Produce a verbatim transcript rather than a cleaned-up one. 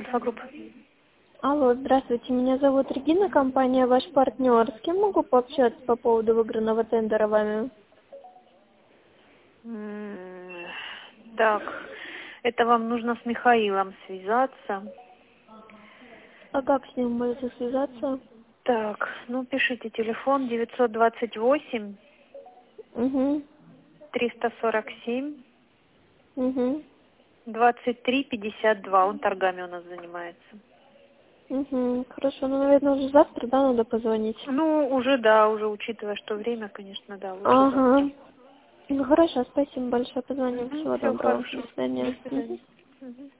Альфа-групп. Алло, здравствуйте, меня зовут Регина, компания «Ваш партнер». С кем могу пообщаться по поводу выигранного тендера вами? М, Так, это вам нужно с Михаилом связаться. А как с ним можете связаться? Так, ну пишите телефон девятьсот двадцать восемь Угу, триста сорок семь угу, двадцать три пятьдесят два. Он торгами у нас занимается. угу. Хорошо, ну, наверное, уже завтра, да, надо позвонить? Ну, уже да, уже учитывая, что время, конечно, да, лучше завтра. Ага. Ну, хорошо, спасибо большое, позвоним. Всего Все доброго, до хорошо. До свидания. Мгм. свидания. Мгм.